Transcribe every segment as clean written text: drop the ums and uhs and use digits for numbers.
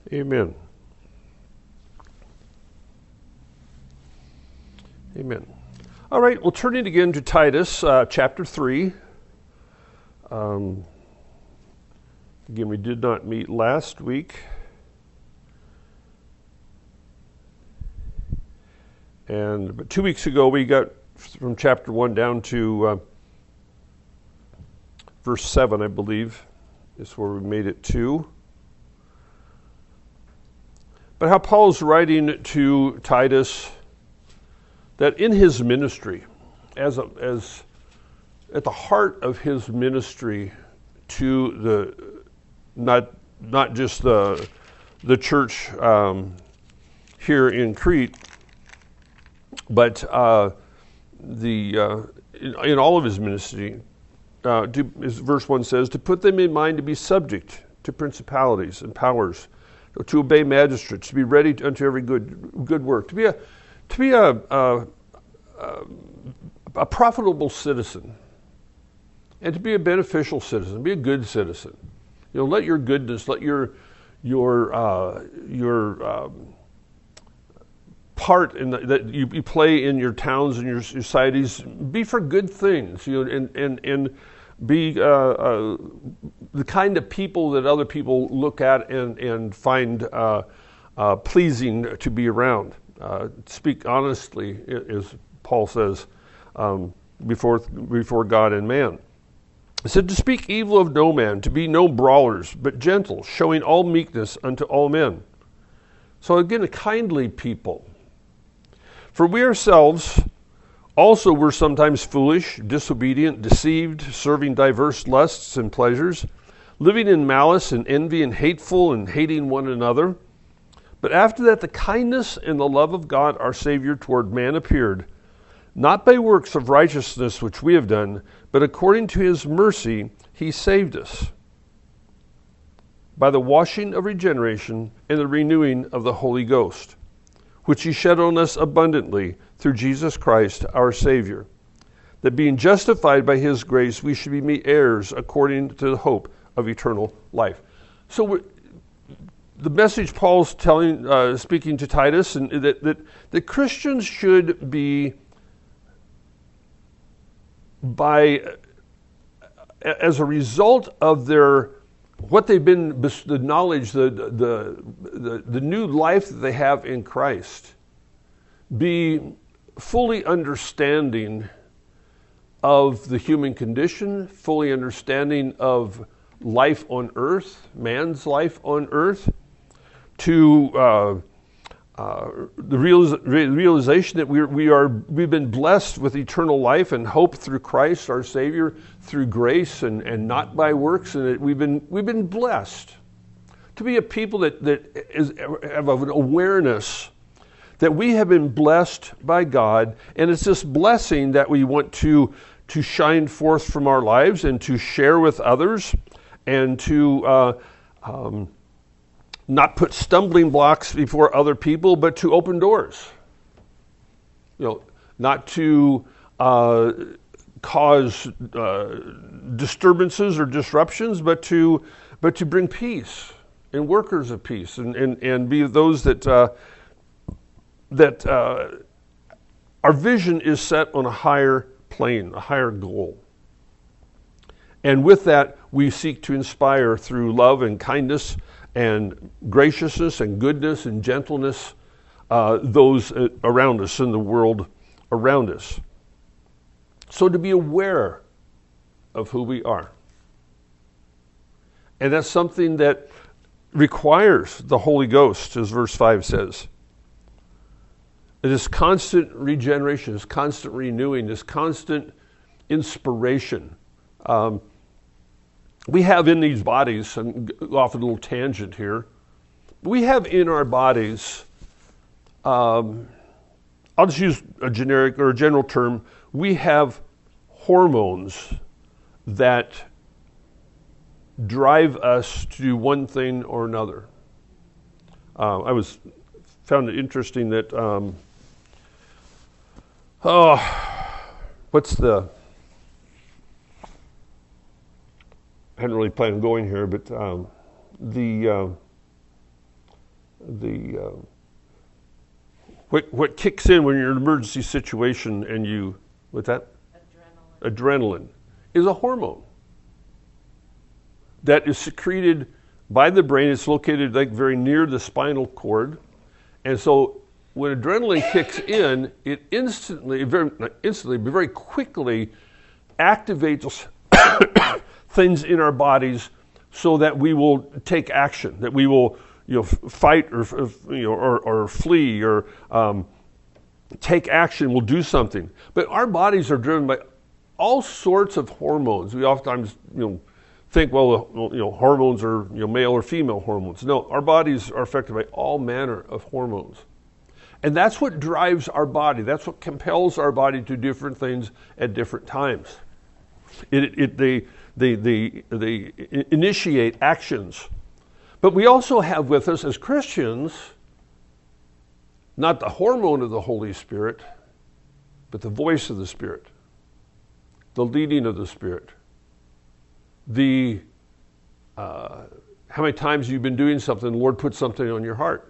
Amen. Amen. All right, we'll turn it again to Titus chapter 3. Again, we did not meet last week. But 2 weeks ago, we got from chapter 1 down to verse 7, I believe, is where we made it to. But how Paul's writing to Titus that in his ministry, as at the heart of his ministry to the not just the church here in Crete, but in all of his ministry, as verse 1 says, to put them in mind to be subject to principalities and powers, to obey magistrates, to be ready unto every good work, to be a profitable citizen, and to be a beneficial citizen, be a good citizen. You know, let your goodness, let your part in that you play in your towns and your societies be for good things. You know, and be the kind of people that other people look at and find pleasing to be around. Speak honestly, as Paul says, before God and man. He said to speak evil of no man, to be no brawlers, but gentle, showing all meekness unto all men. So again, a kindly people. For we ourselves also were sometimes foolish, disobedient, deceived, serving diverse lusts and pleasures, living in malice and envy and hateful and hating one another. But after that the kindness and the love of God our Savior toward man appeared, not by works of righteousness which we have done, but according to his mercy he saved us, by the washing of regeneration and the renewing of the Holy Ghost, which he shed on us abundantly through Jesus Christ our Savior, that being justified by his grace we should be heirs according to the hope of eternal life. So the message Paul's speaking to Titus, and that Christians should be, as a result of what they've been, the knowledge, the new life that they have in Christ, be fully understanding of the human condition, fully understanding of life on earth, man's life on earth, to the realization that we've been blessed with eternal life and hope through Christ our Savior, through grace and not by works, and that we've been blessed to be a people that have an awareness that we have been blessed by God, and it's this blessing that we want to shine forth from our lives and to share with others, and to not put stumbling blocks before other people, but to open doors. You know, not to cause disturbances or disruptions, but to bring peace and workers of peace, and be those that our vision is set on a higher plane, a higher goal. And with that, we seek to inspire through love and kindness and graciousness and goodness and gentleness those around us in the world around us. So to be aware of who we are. And that's something that requires the Holy Ghost, as verse 5 says. It is constant regeneration, this constant renewing, this constant inspiration. We have in these bodies, and off a little tangent here, we have in our bodies, I'll just use a generic or a general term, we have hormones that drive us to do one thing or another. I found it interesting that, I hadn't really planned on going here, but what kicks in when you're in an emergency situation and you, what's that? Adrenaline is a hormone that is secreted by the brain. It's located like very near the spinal cord. And so when adrenaline kicks in, it very quickly activates things in our bodies so that we will take action, that we will fight or flee or take action, we'll do something. But our bodies are driven by all sorts of hormones. We oftentimes think, hormones are male or female hormones. No, our bodies are affected by all manner of hormones. And that's what drives our body. That's what compels our body to do different things at different times. They initiate actions. But we also have with us as Christians, not the hormone of the Holy Spirit, but the voice of the Spirit, the leading of the Spirit. How many times you've been doing something, the Lord put something on your heart,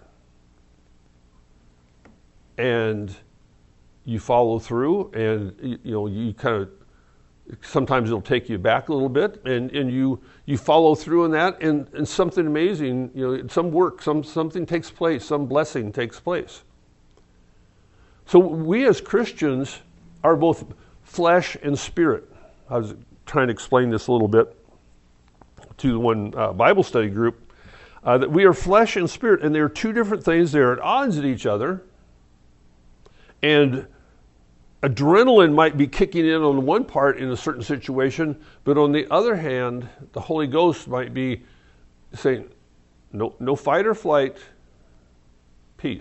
and you follow through, and you kind of, sometimes it'll take you back a little bit, and you follow through on that, and something amazing, some work, something takes place, some blessing takes place. So we as Christians are both flesh and spirit. I was trying to explain this a little bit to the one Bible study group, that we are flesh and spirit, and they're two different things. They're at odds at each other, and adrenaline might be kicking in on one part in a certain situation, but on the other hand, the Holy Ghost might be saying, no fight or flight, peace.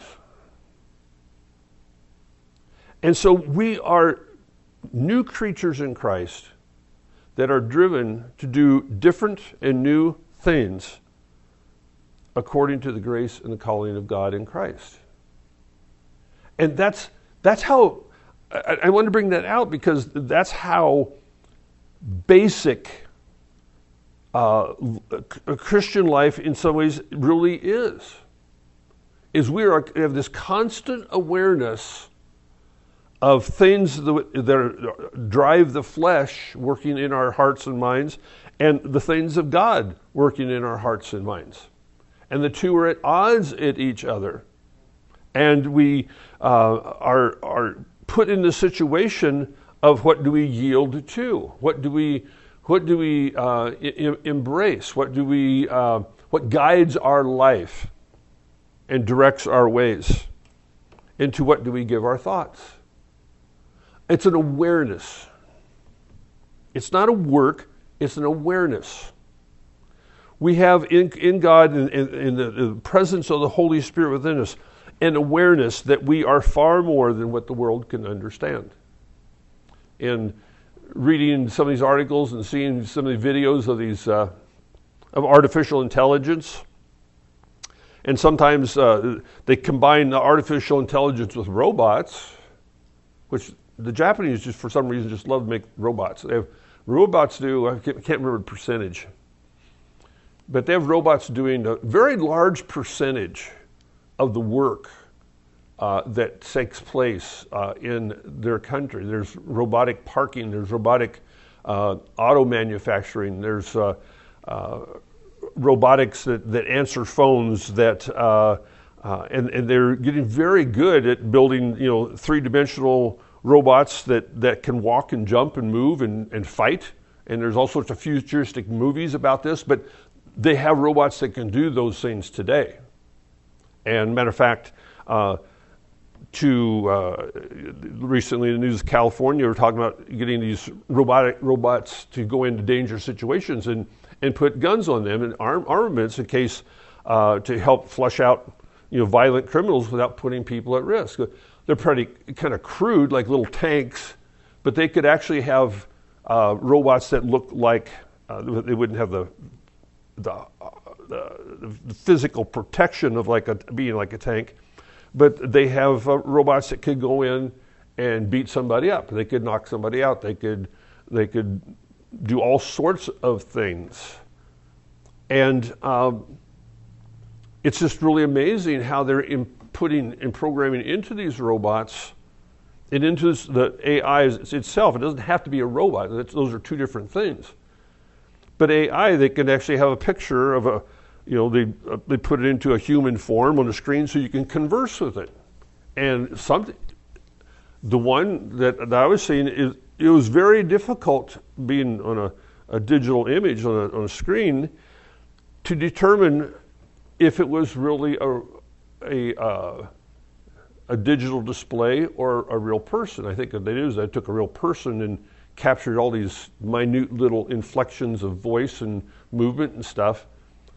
And so we are new creatures in Christ that are driven to do different and new things according to the grace and the calling of God in Christ. And that's how, I want to bring that out because that's how basic a Christian life in some ways really is we have this constant awareness of things that drive the flesh working in our hearts and minds, and the things of God working in our hearts and minds. And the two are at odds at each other. And we are put in the situation of what do we yield to? What do we embrace? What guides our life and directs our ways? Into what do we give our thoughts? It's an awareness. It's not a work, it's an awareness. We have in God, in the presence of the Holy Spirit within us, an awareness that we are far more than what the world can understand. In reading some of these articles and seeing some of the videos of these of artificial intelligence, and sometimes they combine the artificial intelligence with robots, which the Japanese just for some reason just love to make robots. They have robots do, I can't remember the percentage, but they have robots doing a very large percentage of the work that takes place in their country. There's robotic parking, there's robotic auto manufacturing, there's robotics that answer phones, and they're getting very good at building three-dimensional robots that can walk and jump and move and fight. And there's all sorts of futuristic movies about this, but they have robots that can do those things today. And matter of fact, recently in the news of California, we're talking about getting these robots to go into dangerous situations and put guns on them and armaments in case to help flush out violent criminals without putting people at risk. They're pretty kind of crude, like little tanks, but they could actually have robots that look like they wouldn't have the physical protection of being like a tank, but they have robots that could go in and beat somebody up. They could knock somebody out. They could do all sorts of things, and it's just really amazing how they're putting and programming into these robots and into the AI itself. It doesn't have to be a robot. Those are two different things. But AI, they can actually have a picture of a, they put it into a human form on a screen so you can converse with it. And the one that I was seeing, it was very difficult being on a digital image on a screen to determine if it was really a digital display or a real person. I think what they did is they took a real person and captured all these minute little inflections of voice and movement and stuff.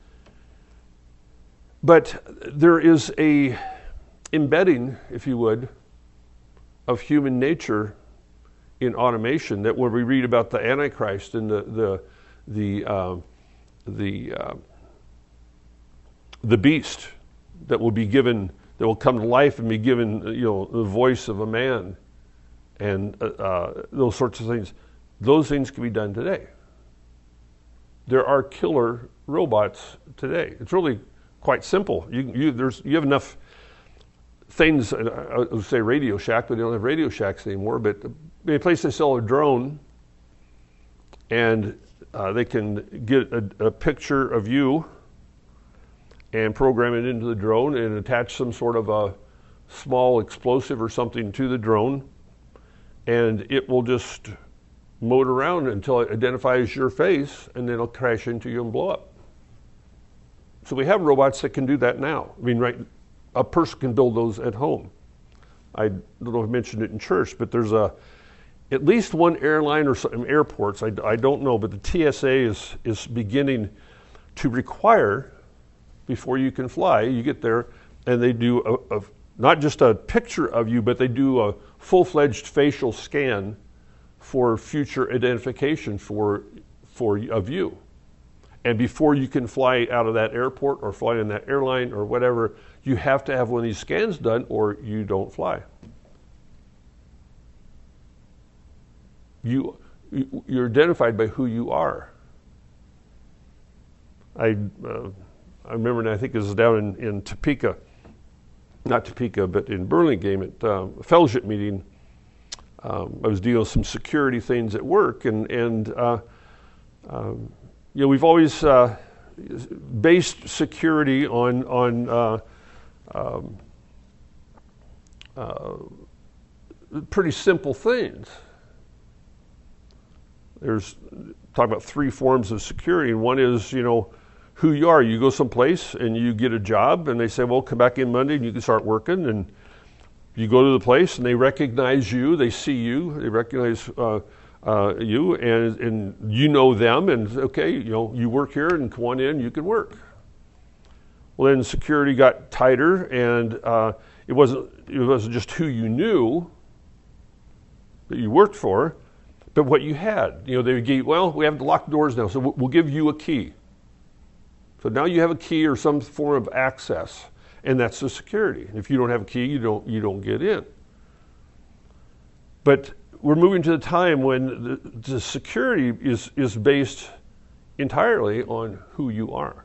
But there is a embedding, if you would, of human nature in automation, that when we read about the Antichrist and the beast that will be given, that will come to life and be given, the voice of a man, and those sorts of things. Those things can be done today. There are killer robots today. It's really quite simple. You have enough things. I would say Radio Shack, but they don't have Radio Shacks anymore. But a place they sell a drone, and they can get a picture of you and program it into the drone and attach some sort of a small explosive or something to the drone, and it will just motor around until it identifies your face, and then it'll crash into you and blow up. So we have robots that can do that now. I mean, a person can build those at home. I don't know if I mentioned it in church, but there's at least one airline or some airports, I don't know, but the TSA is beginning to require, before you can fly, you get there, and they do not just a picture of you, but they do a full-fledged facial scan for future identification of you. And before you can fly out of that airport or fly in that airline or whatever, you have to have one of these scans done or you don't fly. You're identified by who you are. I remember, and I think this is down in Topeka, not Topeka, but in Burlingame at a fellowship meeting. I was dealing with some security things at work, and we've always based security on pretty simple things. There's talk about three forms of security, and one is, who you are. You go someplace and you get a job, and they say, well, come back in Monday and you can start working. And you go to the place and they recognize you, they see you, they recognize you, and you know them, and okay, you work here and come on in, you can work. Well, then security got tighter, and it wasn't just who you knew that you worked for, but what you had. They would give, well, we have to lock doors now, so we'll give you a key. So now you have a key or some form of access, and that's the security. If you don't have a key, you don't get in. But we're moving to the time when the security is based entirely on who you are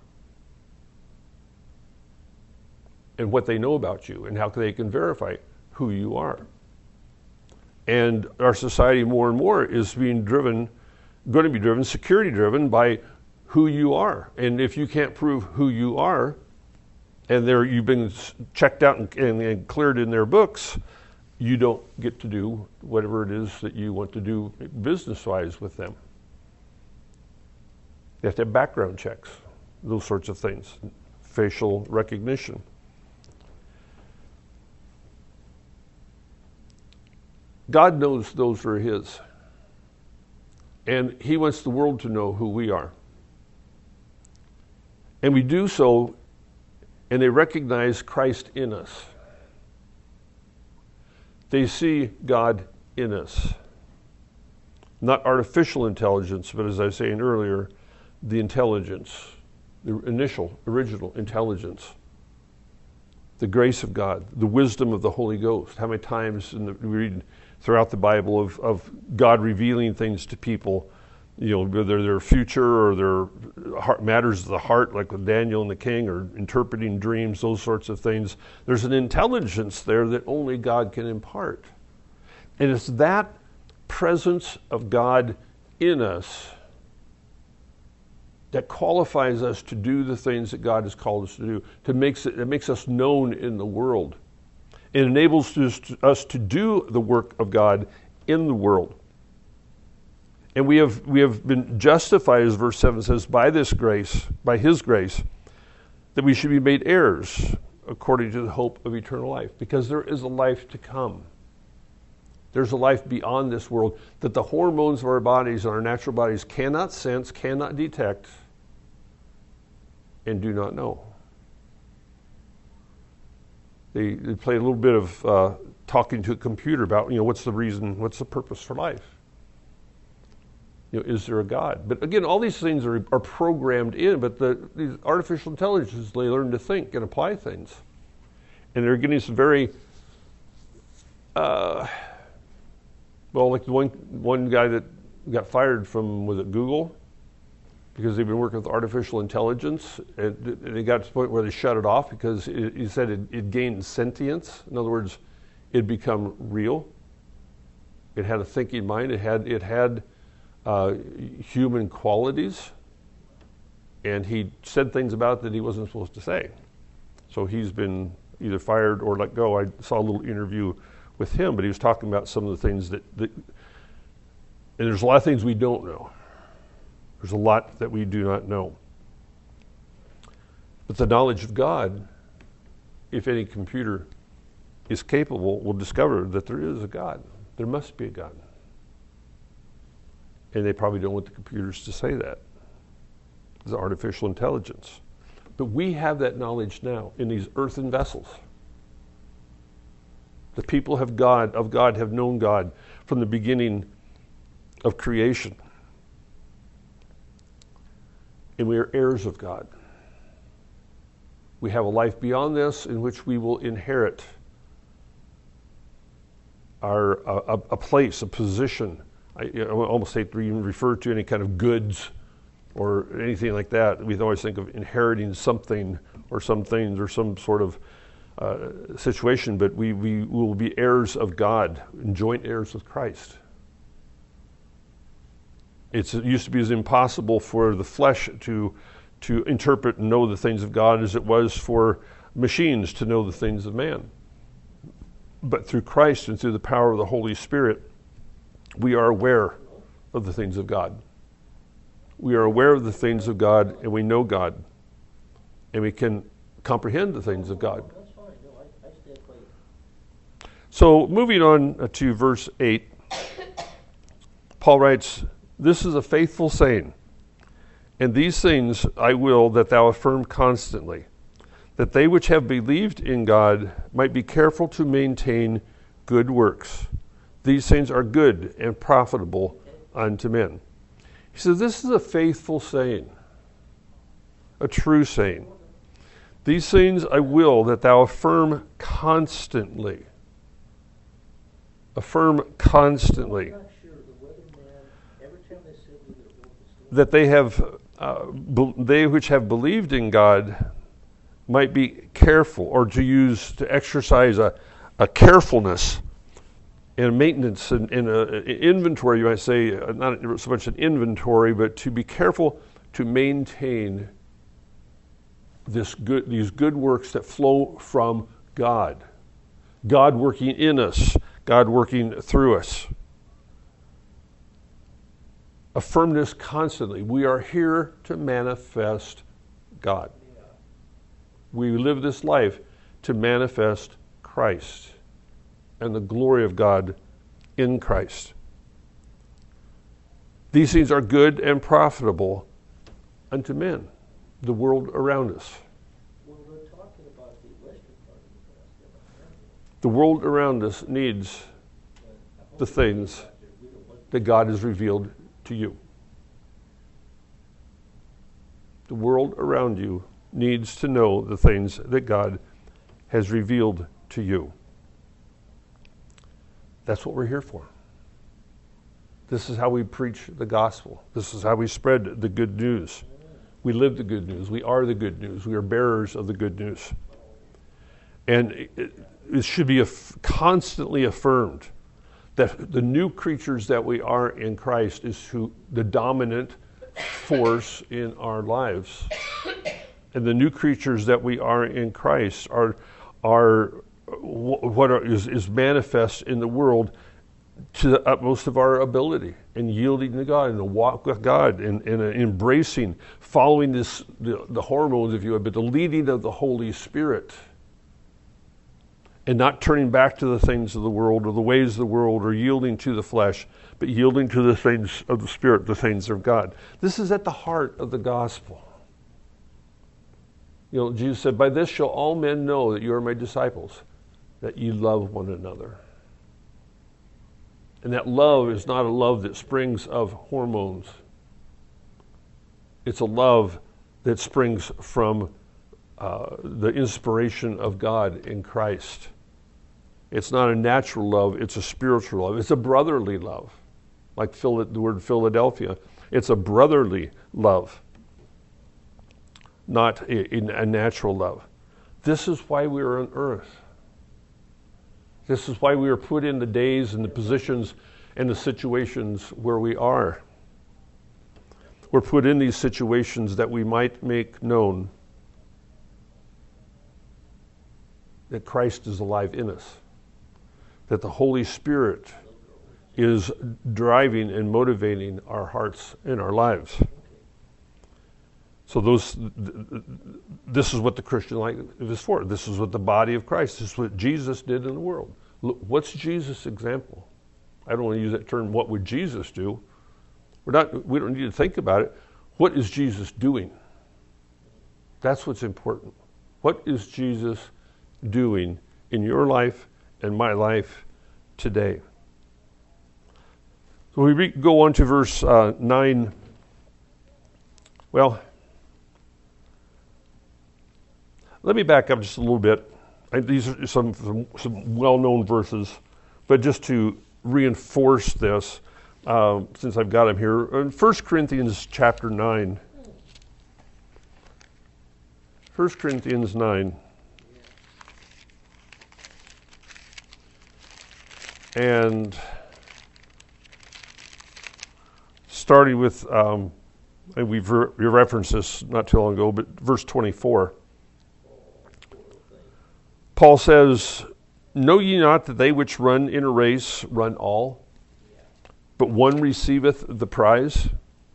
and what they know about you and how they can verify who you are. And our society more and more is going to be driven, security driven by who you are. And if you can't prove who you are, and you've been checked out and cleared in their books, you don't get to do whatever it is that you want to do business-wise with them. You have to have background checks, those sorts of things, facial recognition. God knows those are His. And He wants the world to know who we are. And we do so, and they recognize Christ in us. They see God in us. Not artificial intelligence, but as I was saying earlier, the intelligence, the original intelligence. The grace of God, the wisdom of the Holy Ghost. How many times we read throughout the Bible of God revealing things to people whether their future or their matters of the heart, like with Daniel and the king, or interpreting dreams, those sorts of things. There's an intelligence there that only God can impart. And it's that presence of God in us that qualifies us to do the things that God has called us to do, it makes us known in the world. It enables us to do the work of God in the world. And we have been justified, as verse 7 says, by this grace, by his grace, that we should be made heirs according to the hope of eternal life. Because there is a life to come. There's a life beyond this world that the hormones of our bodies and our natural bodies cannot sense, cannot detect, and do not know. They play a little bit of talking to a computer about, what's the reason, what's the purpose for life? Is there a God? But again, all these things are programmed in, but these artificial intelligences, they learn to think and apply things. And they're getting some very, like the one guy that got fired from, was it Google? Because they've been working with artificial intelligence, and they got to the point where they shut it off because he said it gained sentience. In other words, it become real. It had a thinking mind. It had human qualities, and he said things about it that he wasn't supposed to say. So he's been either fired or let go. I saw a little interview with him, but he was talking about some of the things that and there's a lot of things we don't know. There's a lot that we do not know. But the knowledge of God, if any computer is capable, will discover that there is a God. There must be a God. And they probably don't want the computers to say that. It's artificial intelligence. But we have that knowledge now in these earthen vessels. The people of God have known God from the beginning of creation. And we are heirs of God. We have a life beyond this in which we will inherit a place, a position. I almost hate to even refer to any kind of goods or anything like that. We always think of inheriting something or some things or some sort of situation, but we will be heirs of God and joint heirs with Christ. It used to be as impossible for the flesh to interpret and know the things of God as it was for machines to know the things of man. But through Christ and through the power of the Holy Spirit, we are aware of the things of God. We are aware of the things of God, and we know God. And we can comprehend the things of God. So moving on to verse 8, Paul writes, "This is a faithful saying, and these things I will that thou affirm constantly, that they which have believed in God might be careful to maintain good works. These things are good and profitable unto men." He says, this is a faithful saying, a true saying. These things I will that thou affirm constantly. Affirm constantly. That they which have believed in God might be careful, or to exercise a carefulness and maintenance and an inventory, you might say, not so much an inventory, but to be careful to maintain these good works that flow from God. God working in us, God working through us. Affirm this constantly. We are here to manifest God. We live this life to manifest Christ and the glory of God in Christ. These things are good and profitable unto men, the world around us. Well, we're talking about the Western part of the past. The world around us needs the things that God has revealed to you. The world around you needs to know the things that God has revealed to you. That's what we're here for. This is how we preach the gospel. This is how we spread the good news. We live the good news. We are the good news. We are bearers of the good news. And it should be constantly affirmed that the new creatures that we are in Christ is the dominant force in our lives. And the new creatures that we are in Christ are what is manifest in the world to the utmost of our ability, and yielding to God, and the walk with God, and embracing, following the hormones, if you will, but the leading of the Holy Spirit, and not turning back to the things of the world or the ways of the world or yielding to the flesh, but yielding to the things of the Spirit, the things of God. This is at the heart of the gospel. You know, Jesus said, "By this shall all men know that you are my disciples, that you love one another." And that love is not a love that springs of hormones. It's a love that springs from the inspiration of God in Christ. It's not a natural love, it's a spiritual love. It's a brotherly love, like the word Philadelphia. It's a brotherly love, not a natural love. This is why we are on earth. This is why we are put in the days and the positions and the situations where we are. We're put in these situations that we might make known that Christ is alive in us, that the Holy Spirit is driving and motivating our hearts and our lives. So this is what the Christian life is for. This is what the body of Christ, this is what Jesus did in the world. Look, what's Jesus' example? I don't want to use that term, what would Jesus do? We don't need to think about it. What is Jesus doing? That's what's important. What is Jesus doing in your life and my life today? So we go on to verse 9. Well, let me back up just a little bit. These are some well-known verses, but just to reinforce this, since I've got them here, in 1 Corinthians chapter 9. 1 Corinthians 9. And starting with, we referenced this not too long ago, but verse 24. Paul says, "Know ye not that they which run in a race run all, but one receiveth the prize?"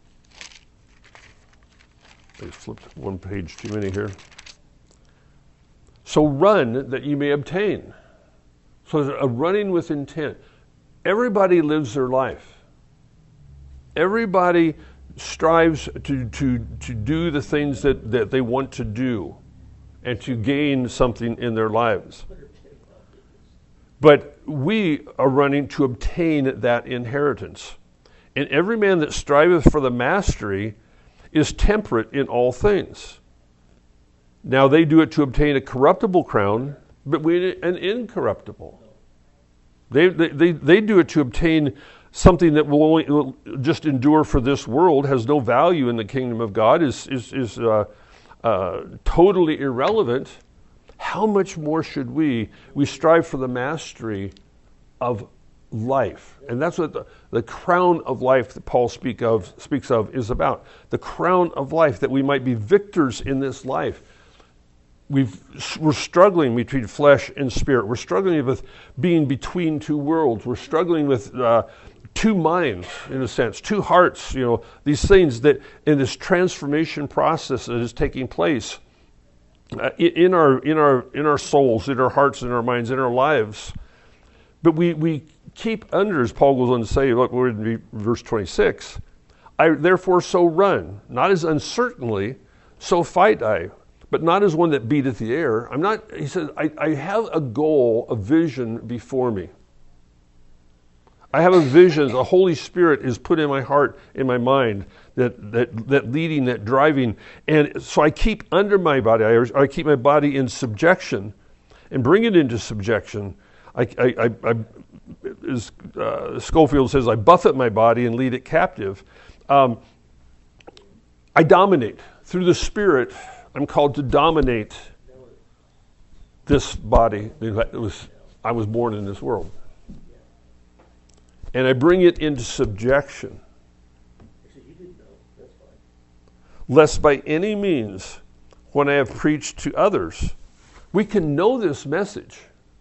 I just flipped one page too many here. "So run that you may obtain." So there's a running with intent. Everybody lives their life. Everybody strives to do the things that they want to do and to gain something in their lives. But we are running to obtain that inheritance. And every man that striveth for the mastery is temperate in all things. Now they do it to obtain a corruptible crown, but we an incorruptible. They do it to obtain something that will just endure for this world, has no value in the kingdom of God, is totally irrelevant. How much more should we strive for the mastery of life? And that's what the crown of life that Paul speaks of is about. The crown of life, that we might be victors in this life. We're struggling between flesh and spirit. We're struggling with being between two worlds. We're struggling with two minds, in a sense, two hearts. You know, these things that in this transformation process that is taking place in our souls, in our hearts, in our minds, in our lives. But we keep under, as Paul goes on to say, look, we're in verse 26. "I therefore so run, not as uncertainly, so fight I, but not as one that beateth the air." He says, I have a goal, a vision before me. I have a vision. The Holy Spirit is put in my heart, in my mind, that leading, that driving. And so I keep under my body, I keep my body in subjection and bring it into subjection. as Schofield says, I buffet my body and lead it captive. I dominate. Through the Spirit, I'm called to dominate this body. I was born in this world. And I bring it into subjection. Lest by any means, when I have preached to others, we can know this message.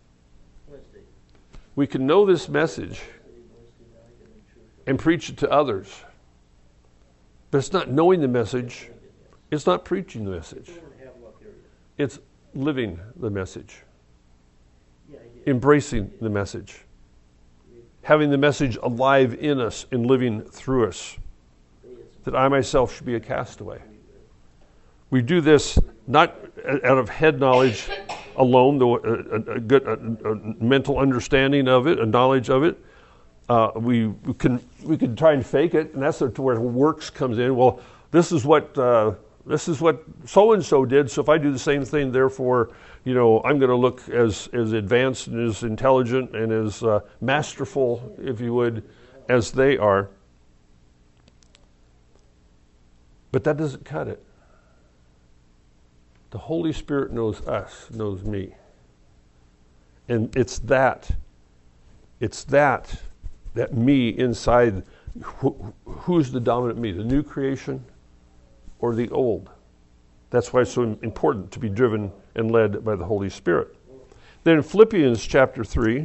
We can know this message and preach it to others. But it's not knowing the message. It's not preaching the message. It's living the message. Embracing the message. Having the message alive in us and living through us. That I myself should be a castaway. We do this not out of head knowledge alone, though a good mental understanding of it, a knowledge of it. We can try and fake it, and that's where works comes in. Well, this is what so and so did. So if I do the same thing, therefore, I'm going to look as advanced and as intelligent and as masterful, if you would, as they are. But that doesn't cut it. The Holy Spirit knows us, knows me. And it's that me inside, who's the dominant me, the new creation or the old? That's why it's so important to be driven and led by the Holy Spirit. Then in Philippians chapter 3,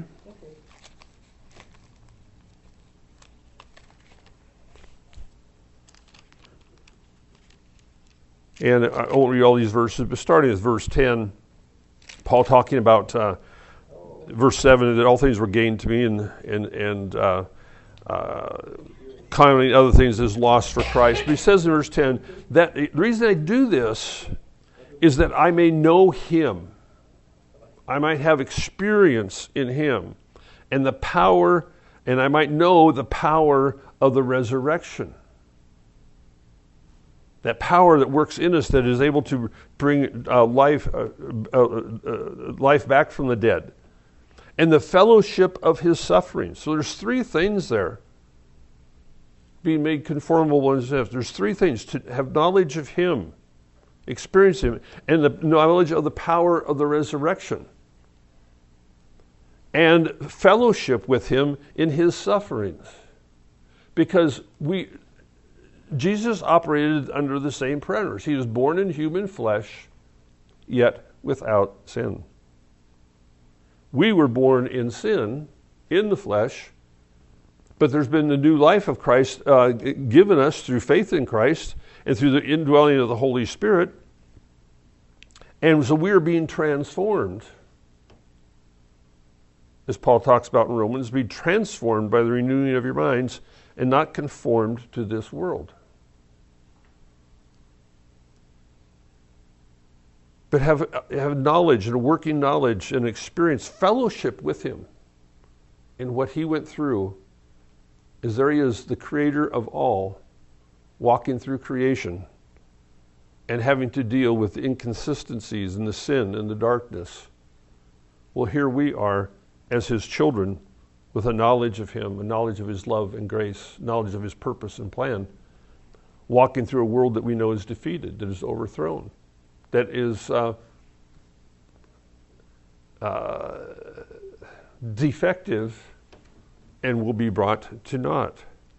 and I won't read all these verses, but starting with verse 10, Paul talking about verse 7, that all things were gained to me, and counting other things as lost for Christ. But he says in verse 10, that the reason I do this is that I may know him. I might have experience in him and the power, and I might know the power of the resurrection. That power that works in us that is able to bring life back from the dead. And the fellowship of his sufferings. So there's three things there. Being made conformable to himself. There's three things. To have knowledge of him, experience him, and the knowledge of the power of the resurrection. And fellowship with him in his sufferings. Because Jesus operated under the same parameters. He was born in human flesh, yet without sin. We were born in sin, in the flesh, but there's been the new life of Christ given us through faith in Christ and through the indwelling of the Holy Spirit. And so we are being transformed, as Paul talks about in Romans, be transformed by the renewing of your minds and not conformed to this world. But have knowledge and a working knowledge and experience, fellowship with him in what he went through, as there he is, the creator of all, walking through creation and having to deal with the inconsistencies and the sin and the darkness. Well, here we are as his children with a knowledge of him, a knowledge of his love and grace, knowledge of his purpose and plan, walking through a world that we know is defeated, that is overthrown, that is defective and will be brought to naught.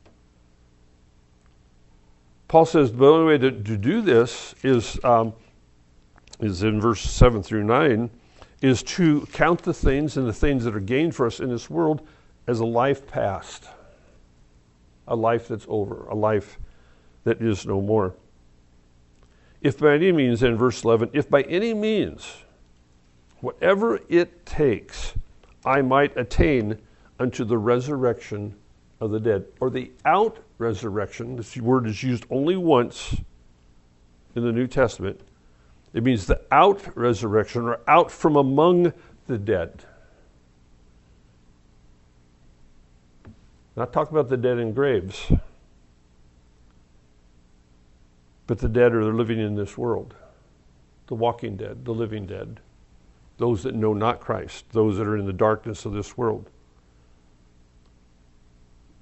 Paul says the only way to do this is in verse 7 through 9, is to count the things and the things that are gained for us in this world as a life past, a life that's over, a life that is no more. If by any means, in verse 11, if by any means, whatever it takes, I might attain unto the resurrection of the dead, or the out-resurrection. This word is used only once in the New Testament. It means the out-resurrection, or out from among the dead. Not talking about the dead in graves, but the dead are living in this world. The walking dead, the living dead. Those that know not Christ, those that are in the darkness of this world.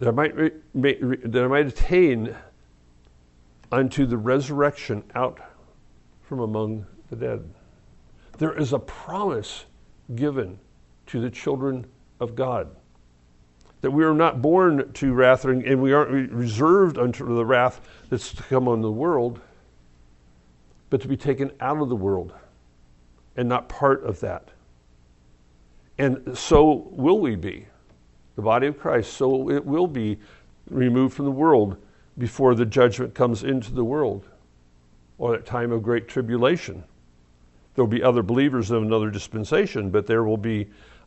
that I might attain unto the resurrection out from among the dead. There is a promise given to the children of God, that we are not born to wrath, and we aren't reserved unto the wrath that's to come on the world, but to be taken out of the world and not part of that. And so will we be, the body of Christ, so it will be removed from the world before the judgment comes into the world, or that time of great tribulation. There will be other believers of another dispensation, but there will be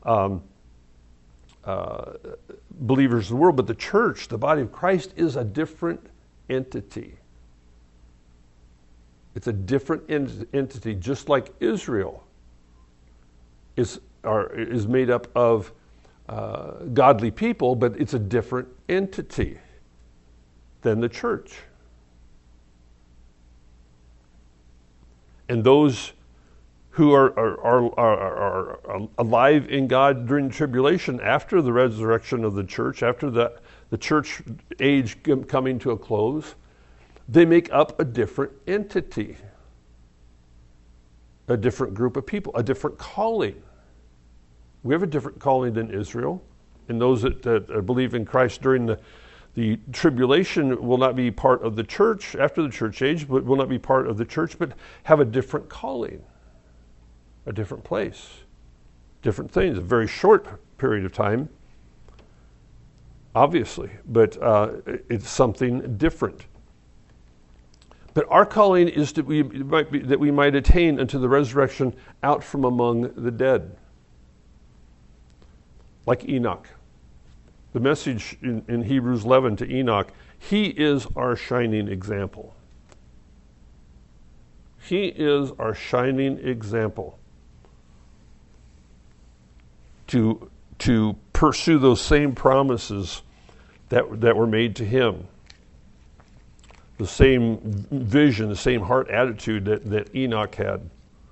believers in the world. But the church, the body of Christ, is a different entity. It's a different entity, just like Israel is made up of godly people, but it's a different entity than the church. And those who are alive in God during the tribulation, after the resurrection of the church, after the church age coming to a close, they make up a different entity, a different group of people, a different calling. We have a different calling than Israel, and those that believe in Christ during the tribulation will not be part of the church after the church age, but will not be part of the church, but have a different calling, a different place, different things, a very short period of time, obviously, but it's something different. But our calling is that we might attain unto the resurrection out from among the dead. Like Enoch. The message in Hebrews 11 to Enoch, he is our shining example. He is our shining example to pursue those same promises that were made to him. The same vision, the same heart attitude that Enoch had.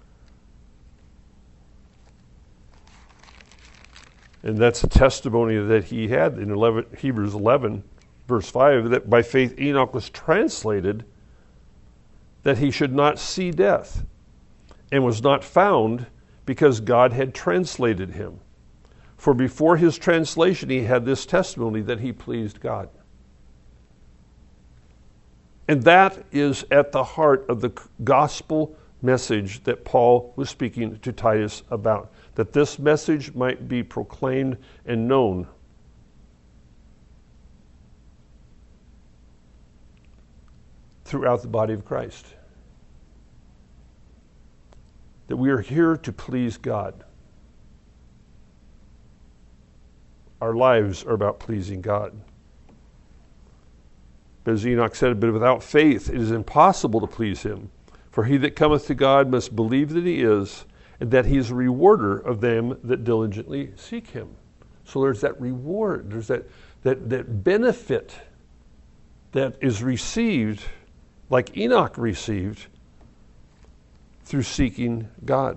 And that's a testimony that he had in Hebrews 11, verse 5, that by faith Enoch was translated that he should not see death, and was not found because God had translated him. For before his translation he had this testimony that he pleased God. And that is at the heart of the gospel message that Paul was speaking to Titus about, that this message might be proclaimed and known. Throughout the body of Christ. That we are here to please God. Our lives are about pleasing God. But as Enoch said, but without faith it is impossible to please him. For he that cometh to God must believe that he is, and that he is a rewarder of them that diligently seek him. So there's that reward, there's that benefit that is received, like Enoch received, through seeking God.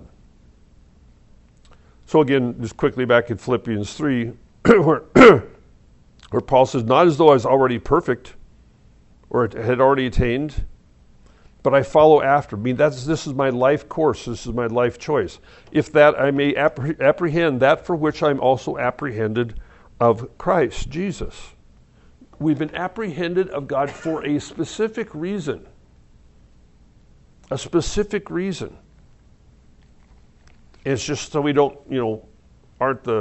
So again, just quickly back in Philippians 3, where Paul says, not as though I was already perfect, or had already attained, but I follow after. I mean, this is my life course. This is my life choice. If that I may apprehend that for which I'm also apprehended of Christ Jesus. We've been apprehended of God for a specific reason. A specific reason. It's just so we don't, aren't the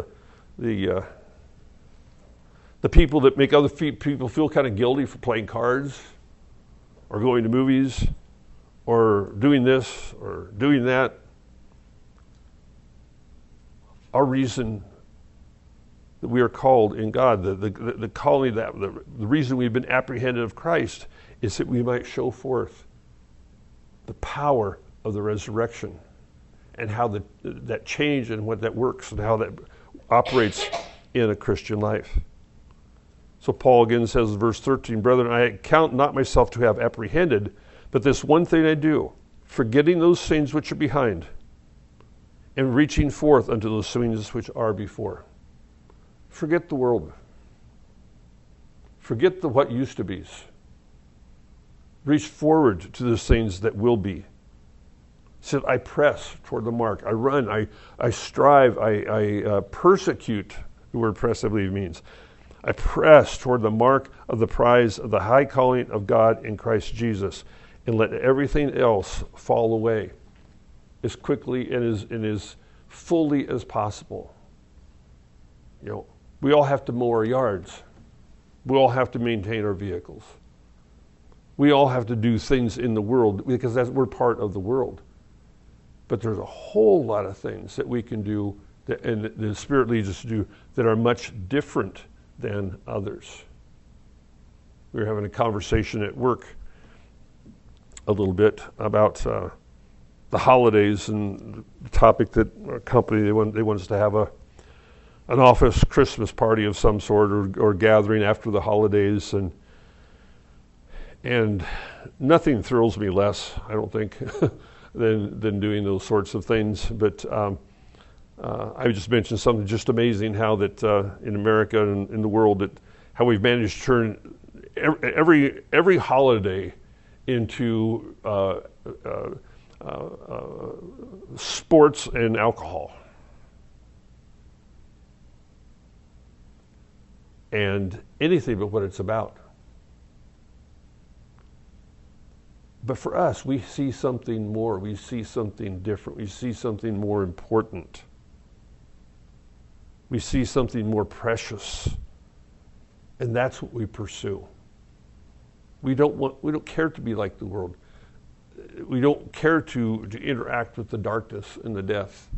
people that make other people feel kind of guilty for playing cards or going to movies or doing this or doing that. Our reason that we are called in God, the calling, the reason we've been apprehended of Christ is that we might show forth the power of the resurrection and how that change and what that works and how that operates in a Christian life. So Paul again says in verse 13, brethren, I count not myself to have apprehended, but this one thing I do, forgetting those things which are behind, and reaching forth unto those things which are before. Forget the world. Forget the what used to be's. Reach forward to those things that will be. Said, I press toward the mark. I run. I strive. I persecute. The word press, I believe, means. I press toward the mark of the prize of the high calling of God in Christ Jesus, and let everything else fall away as quickly and as fully as possible. You know, we all have to mow our yards. We all have to maintain our vehicles. We all have to do things in the world because we're part of the world. But there's a whole lot of things that we can do and the Spirit leads us to do that are much different than others. We were having a conversation at work a little bit about the holidays and the topic that our company, they want us to have an office Christmas party of some sort or gathering after the holidays, and nothing thrills me less, I don't think, than doing those sorts of things. But I just mentioned something just amazing how that in America and in the world that how we've managed to turn every holiday into sports and alcohol. And anything but what it's about. But for us, we see something more. We see something different. We see something more important. We see something more precious. And that's what we pursue. We don't care to be like the world. We don't care to interact with the darkness and the death.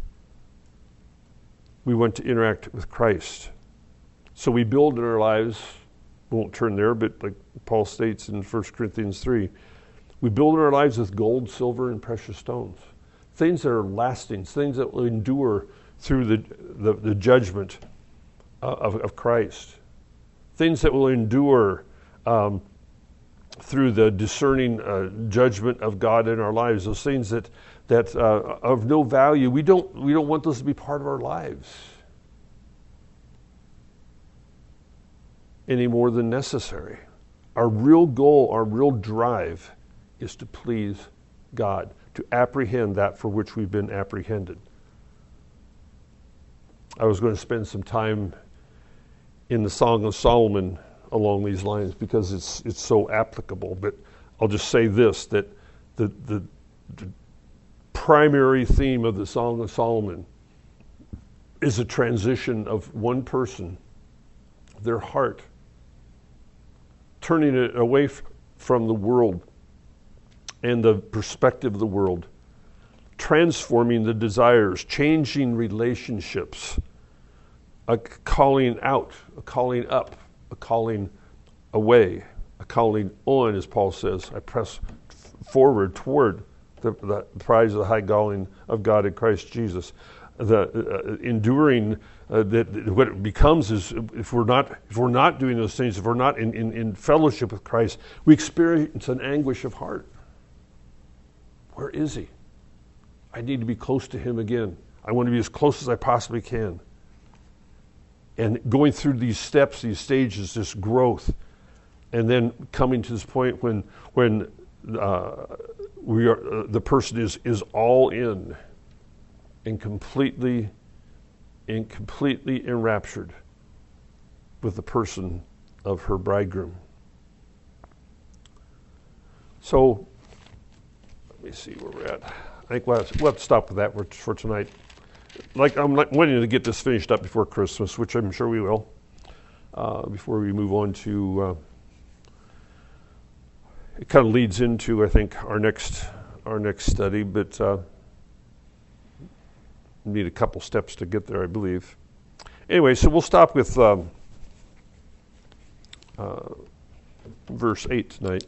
We want to interact with Christ. So we build in our lives, we won't turn there, but like Paul states in 1 Corinthians 3, we build in our lives with gold, silver, and precious stones. Things that are lasting, things that will endure through the judgment of Christ. Things that will endure through the discerning judgment of God in our lives. Those things that of no value, we don't want those to be part of our lives any more than necessary. Our real goal, our real drive is to please God, to apprehend that for which we've been apprehended. I was going to spend some time in the Song of Solomon along these lines because it's so applicable, but I'll just say this, that the primary theme of the Song of Solomon is a transition of one person, their heart, turning it away from the world and the perspective of the world, transforming the desires, changing relationships, a calling out, a calling up, a calling away, a calling on, as Paul says. I press forward toward the prize of the high calling of God in Christ Jesus. The enduring that what it becomes is if we're not doing those things, if we're not in fellowship with Christ, we experience an anguish of heart. Where is he? I need to be close to him again. I want to be as close as I possibly can. And going through these steps, these stages, this growth, and then coming to this point when we are the person is all in and completely enraptured with the person of her bridegroom. So let me see where we're at. I think we'll have to stop with that for tonight. I'm wanting to get this finished up before Christmas, which I'm sure we will, before we move on to, it kind of leads into, I think, our next study, but we need a couple steps to get there, I believe. Anyway, so we'll stop with verse 8 tonight.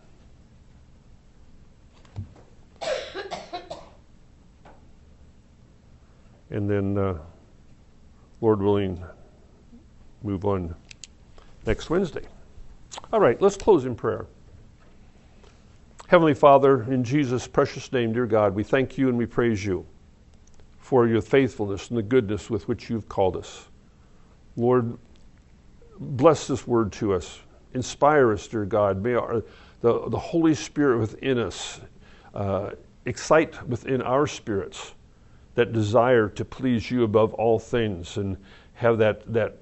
And then, Lord willing, move on next Wednesday. All right, let's close in prayer. Heavenly Father, in Jesus' precious name, dear God, we thank you and we praise you for your faithfulness and the goodness with which you've called us. Lord, bless this word to us inspire us, dear God. May the Holy Spirit within us excite within our spirits that desire to please you above all things, and have that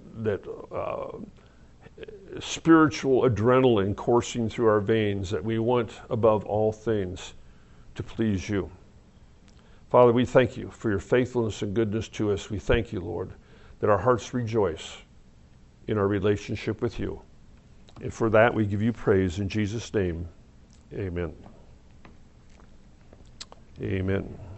spiritual adrenaline coursing through our veins, that we want above all things to please you. Father, we thank you for your faithfulness and goodness to us. We thank you, Lord, that our hearts rejoice in our relationship with you. And for that, we give you praise in Jesus' name. Amen. Amen.